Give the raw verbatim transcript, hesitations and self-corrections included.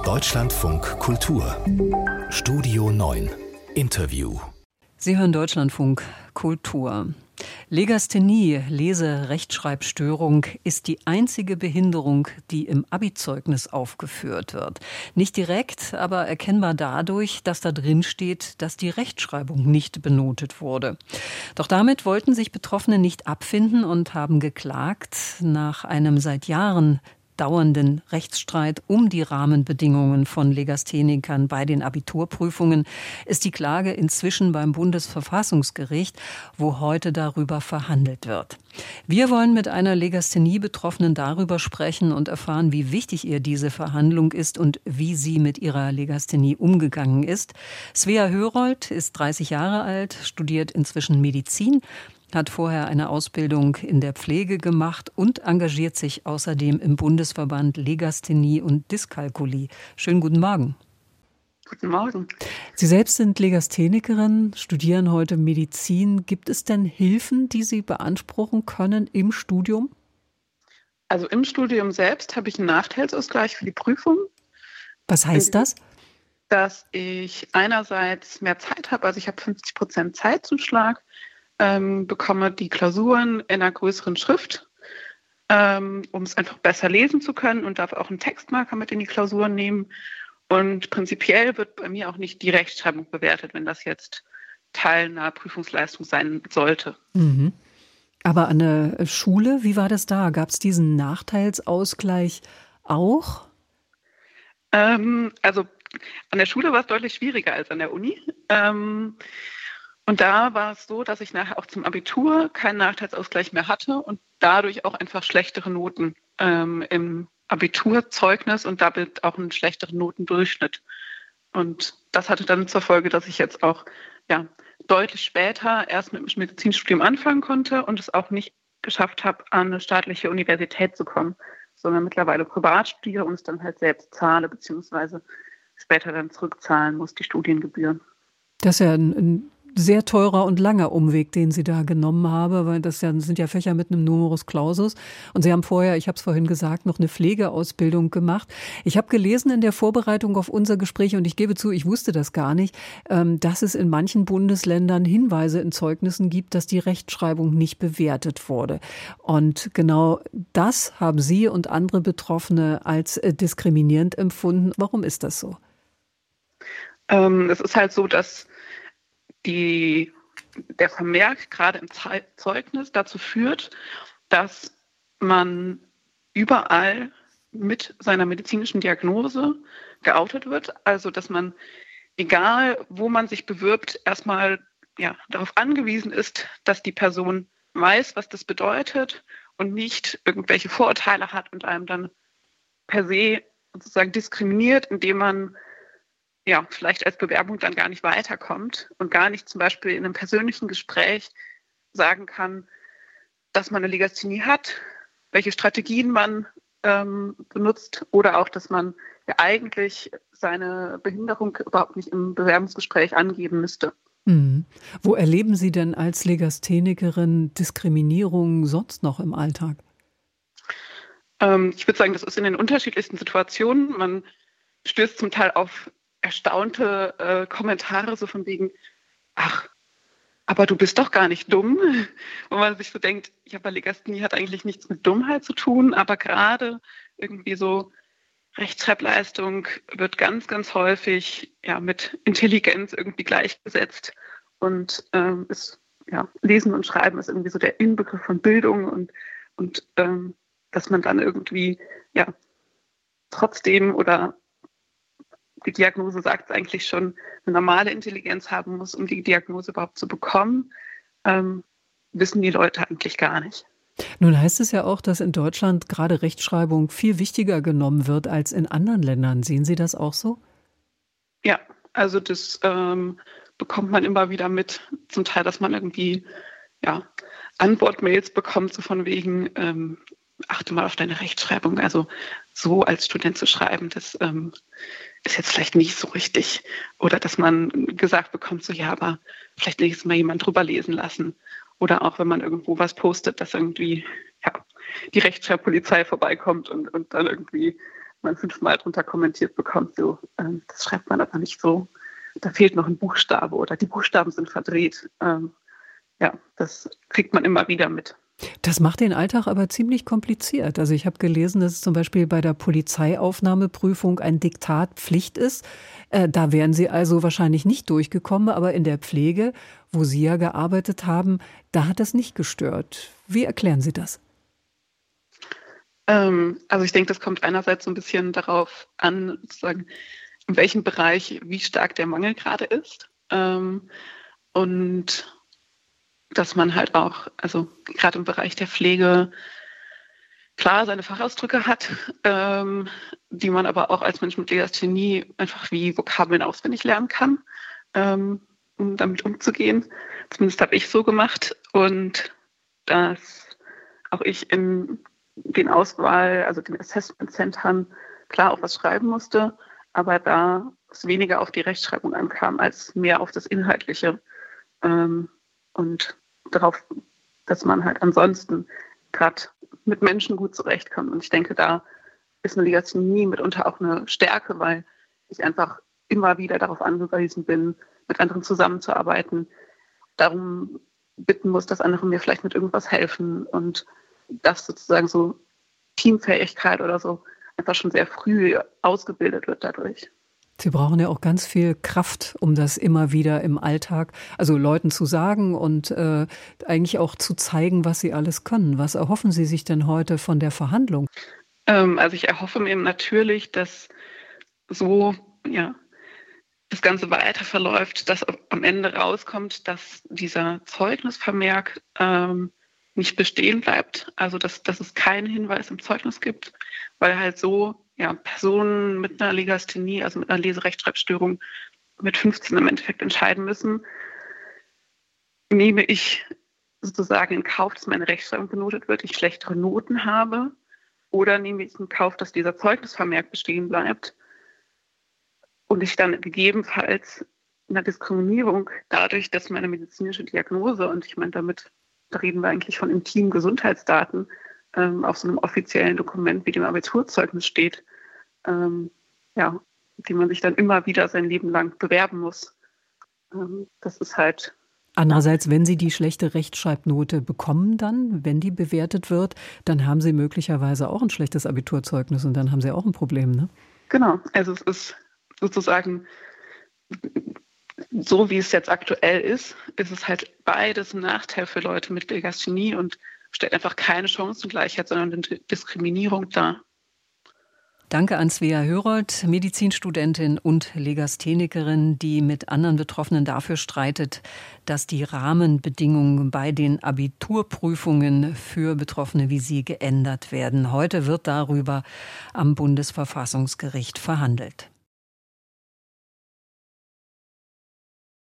Deutschlandfunk Kultur Studio neun Interview. Sie hören Deutschlandfunk Kultur. Legasthenie, Lese-Rechtschreibstörung, ist die einzige Behinderung, die im Abi-Zeugnis aufgeführt wird. Nicht direkt, aber erkennbar dadurch, dass da drin steht, dass die Rechtschreibung nicht benotet wurde. Doch damit wollten sich Betroffene nicht abfinden und haben geklagt. Nach einem seit Jahren dauernden Rechtsstreit um die Rahmenbedingungen von Legasthenikern bei den Abiturprüfungen ist die Klage inzwischen beim Bundesverfassungsgericht, wo heute darüber verhandelt wird. Wir wollen mit einer Legasthenie-Betroffenen darüber sprechen und erfahren, wie wichtig ihr diese Verhandlung ist und wie sie mit ihrer Legasthenie umgegangen ist. Svea Hörold ist dreißig Jahre alt, studiert inzwischen Medizin, hat vorher eine Ausbildung in der Pflege gemacht und engagiert sich außerdem im Bundesverband Legasthenie und Dyskalkulie. Schönen guten Morgen. Guten Morgen. Sie selbst sind Legasthenikerin, studieren heute Medizin. Gibt es denn Hilfen, die Sie beanspruchen können im Studium? Also im Studium selbst habe ich einen Nachteilsausgleich für die Prüfung. Was heißt das? Dass ich einerseits mehr Zeit habe, also ich habe fünfzig Prozent Zeitzuschlag, Ähm, bekomme die Klausuren in einer größeren Schrift, ähm, um es einfach besser lesen zu können und darf auch einen Textmarker mit in die Klausuren nehmen. Und prinzipiell wird bei mir auch nicht die Rechtschreibung bewertet, wenn das jetzt Teil einer Prüfungsleistung sein sollte. Mhm. Aber an der Schule, wie war das da? Gab es diesen Nachteilsausgleich auch? Ähm, also an der Schule war es deutlich schwieriger als an der Uni. Ähm, Und da war es so, dass ich nachher auch zum Abitur keinen Nachteilsausgleich mehr hatte und dadurch auch einfach schlechtere Noten ähm, im Abiturzeugnis und damit auch einen schlechteren Notendurchschnitt. Und das hatte dann zur Folge, dass ich jetzt auch ja, deutlich später erst mit dem Medizinstudium anfangen konnte und es auch nicht geschafft habe, an eine staatliche Universität zu kommen, sondern mittlerweile privat studiere und es dann halt selbst zahle, beziehungsweise später dann zurückzahlen muss, die Studiengebühren. Das ist ja ein, ein sehr teurer und langer Umweg, den Sie da genommen haben, weil das ja, sind ja Fächer mit einem Numerus Clausus. Und Sie haben vorher, ich habe es vorhin gesagt, noch eine Pflegeausbildung gemacht. Ich habe gelesen in der Vorbereitung auf unser Gespräch, und ich gebe zu, ich wusste das gar nicht, dass es in manchen Bundesländern Hinweise in Zeugnissen gibt, dass die Rechtschreibung nicht bewertet wurde. Und genau das haben Sie und andere Betroffene als diskriminierend empfunden. Warum ist das so? Ähm, es ist halt so, dass Die, der Vermerk gerade im Zeugnis dazu führt, dass man überall mit seiner medizinischen Diagnose geoutet wird. Also dass man, egal wo man sich bewirbt, erstmal ja, darauf angewiesen ist, dass die Person weiß, was das bedeutet und nicht irgendwelche Vorurteile hat und einem dann per se sozusagen diskriminiert, indem man ja, vielleicht als Bewerbung dann gar nicht weiterkommt und gar nicht zum Beispiel in einem persönlichen Gespräch sagen kann, dass man eine Legasthenie hat, welche Strategien man ähm, benutzt oder auch, dass man ja eigentlich seine Behinderung überhaupt nicht im Bewerbungsgespräch angeben müsste. Mhm. Wo erleben Sie denn als Legasthenikerin Diskriminierung sonst noch im Alltag? Ähm, ich würde sagen, das ist in den unterschiedlichsten Situationen. Man stößt zum Teil auf erstaunte äh, Kommentare so von wegen, ach, aber du bist doch gar nicht dumm. Wo man sich so denkt, ja, aber Legasthenie hat eigentlich nichts mit Dummheit zu tun, aber gerade irgendwie so Rechtschreibleistung wird ganz, ganz häufig ja, mit Intelligenz irgendwie gleichgesetzt. Und ähm, ist, ja, Lesen und Schreiben ist irgendwie so der Inbegriff von Bildung und, und ähm, dass man dann irgendwie ja trotzdem oder die Diagnose sagt es eigentlich schon, eine normale Intelligenz haben muss, um die Diagnose überhaupt zu bekommen, ähm, wissen die Leute eigentlich gar nicht. Nun heißt es ja auch, dass in Deutschland gerade Rechtschreibung viel wichtiger genommen wird als in anderen Ländern. Sehen Sie das auch so? Ja, also das ähm, bekommt man immer wieder mit. Zum Teil, dass man irgendwie ja, Antwortmails bekommt, so von wegen, ähm, achte mal auf deine Rechtschreibung. Also so als Student zu schreiben, das ähm, ist jetzt vielleicht nicht so richtig. Oder dass man gesagt bekommt, so ja, aber vielleicht nächstes Mal jemand drüber lesen lassen. Oder auch wenn man irgendwo was postet, dass irgendwie ja, die Rechtschreibpolizei vorbeikommt und, und dann irgendwie man fünfmal drunter kommentiert bekommt, so, ähm, das schreibt man aber nicht so, da fehlt noch ein Buchstabe oder die Buchstaben sind verdreht. Ähm, ja, das kriegt man immer wieder mit. Das macht den Alltag aber ziemlich kompliziert. Also ich habe gelesen, dass es zum Beispiel bei der Polizeiaufnahmeprüfung ein Diktat Pflicht ist. Äh, da wären Sie also wahrscheinlich nicht durchgekommen, aber in der Pflege, wo Sie ja gearbeitet haben, da hat das nicht gestört. Wie erklären Sie das? Ähm, also ich denke, das kommt einerseits so ein bisschen darauf an, sozusagen, in welchem Bereich wie stark der Mangel gerade ist. Ähm, und dass man halt auch, also gerade im Bereich der Pflege, klar seine Fachausdrücke hat, ähm, die man aber auch als Mensch mit Legasthenie einfach wie Vokabeln auswendig lernen kann, ähm, um damit umzugehen. Zumindest habe ich so gemacht. Und dass auch ich in den Auswahl, also den Assessment-Centern, klar auch was schreiben musste, aber da es weniger auf die Rechtschreibung ankam, als mehr auf das Inhaltliche. Ähm, und darauf, dass man halt ansonsten gerade mit Menschen gut zurechtkommt. Und ich denke, da ist eine Legasthenie mitunter auch eine Stärke, weil ich einfach immer wieder darauf angewiesen bin, mit anderen zusammenzuarbeiten, darum bitten muss, dass andere mir vielleicht mit irgendwas helfen und dass sozusagen so Teamfähigkeit oder so einfach schon sehr früh ausgebildet wird dadurch. Sie brauchen ja auch ganz viel Kraft, um das immer wieder im Alltag, also Leuten zu sagen und äh, eigentlich auch zu zeigen, was sie alles können. Was erhoffen Sie sich denn heute von der Verhandlung? Ähm, also ich erhoffe mir natürlich, dass so ja das Ganze weiter verläuft, dass am Ende rauskommt, dass dieser Zeugnisvermerk ähm, nicht bestehen bleibt. Also dass, dass es keinen Hinweis im Zeugnis gibt, weil halt so ja, Personen mit einer Legasthenie, also mit einer Leserechtschreibstörung, mit fünfzehn im Endeffekt entscheiden müssen, nehme ich sozusagen in Kauf, dass meine Rechtschreibung benotet wird, ich schlechtere Noten habe, oder nehme ich in Kauf, dass dieser Zeugnisvermerk bestehen bleibt und ich dann gegebenenfalls einer Diskriminierung dadurch, dass meine medizinische Diagnose, und ich meine damit, da reden wir eigentlich von intimen Gesundheitsdaten, ähm, auf so einem offiziellen Dokument wie dem Abiturzeugnis steht, ähm, ja, die man sich dann immer wieder sein Leben lang bewerben muss. Ähm, das ist halt... Andererseits, wenn Sie die schlechte Rechtschreibnote bekommen dann, wenn die bewertet wird, dann haben Sie möglicherweise auch ein schlechtes Abiturzeugnis und dann haben Sie auch ein Problem, ne? Genau, also es ist sozusagen so, wie es jetzt aktuell ist, ist es halt beides ein Nachteil für Leute mit Legasthenie und stellt einfach keine Chancengleichheit, sondern eine Diskriminierung dar. Danke an Svea Hörold, Medizinstudentin und Legasthenikerin, die mit anderen Betroffenen dafür streitet, dass die Rahmenbedingungen bei den Abiturprüfungen für Betroffene wie sie geändert werden. Heute wird darüber am Bundesverfassungsgericht verhandelt.